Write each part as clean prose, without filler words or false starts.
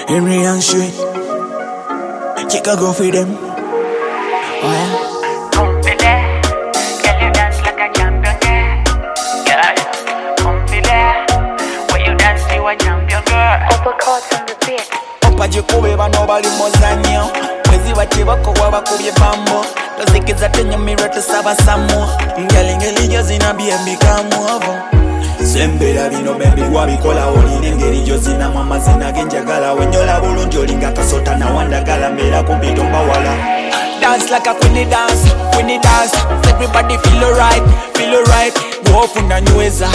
Henry and Street. Chica go for them. Oh yeah. Come for that, girl you dance like a champion girl. Yeah, come for that, when you dance you a champion girl. Uppercuts on the beat. Upajikubeba nobali muzanyo. Mwezi wachibako wabakubye bambo. Tozikiza tenye mirror tusaba samo. Ngeli zina BMB kamuavo. Sembera bino baby wabikola oli nengeri jozina mama zina genjagala wenyola bulungi olinga kasota na wandagala mera kumpito mbawala. Dance like a queenie dance. Everybody feel alright. Wofu na nyweza,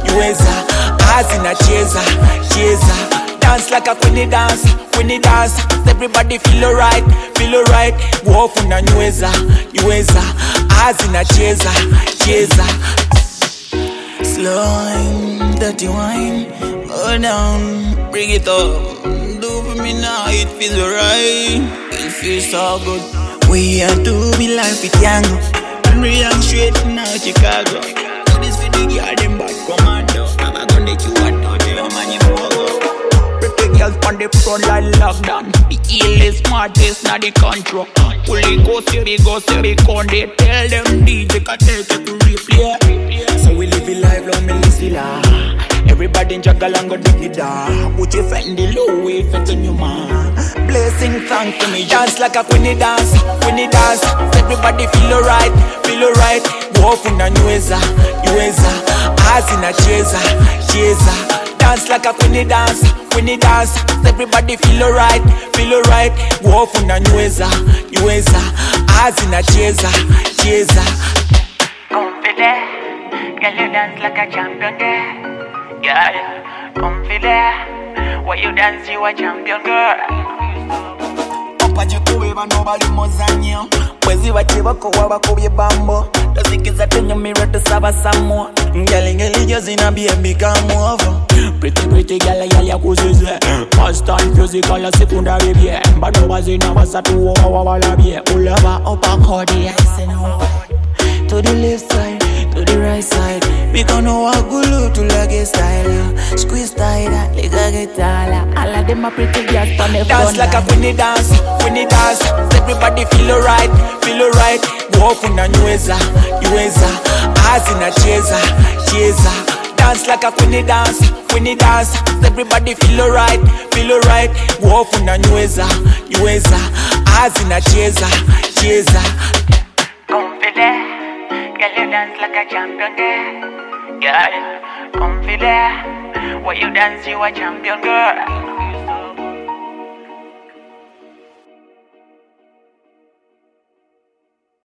azina cheza. Dance like a queenie dance. Everybody feel alright. Wofu na nyweza, azina cheza. Slow wine, dirty wine, go down, bring it up. Do for me now, it feels alright. It feels so good. We are to be life with young. Henry and Street now Chicago. Do this for the girl, them bad commando. I'm gonna let you out to your man, you go. Pretty girls on the front line lockdown. The illest, smartest, not the control. Fully go see the con. They tell them DJ can take it to replay. So we live it live, long me listen la. Everybody in Jagalango dig it down. Put your friend the low way, fit on your man. Blessing, thank to me. Dance like a queenie dance. Everybody feel alright. Wofu na nyweza, azina cheza. Dance like a queenie dance. Everybody feel alright. Wofu na nyweza, azina cheza. Come for that, girl you dance like a champion girl. Yeah, come for that, when you dance you a champion girl. Upajikubeba nobali muzanyo. Mwezi wachibako wabakubye bambo. Tozikiza tenye mirror tusaba samo. Ngeli jozina BMB kamuavo. Pretty girl ya kuzize. First time physical ya secondary bie. Bado wazina wasatu wawala bie. Uleva uppercut yes and to the left side, to the right side. We gonna walk gulu to like a style. Squeeze tight, like a guitar. All of them are pretty girls on the front. Dance like a queenie dance. Everybody feel alright. Wofu na nyweza, azina cheza. Dance like a queenie dance. Everybody feel alright. Wofu na nyweza, azina cheza. Come for that, girl you dance like a champion girl. Yeah, come for that, when you dance you a champion girl.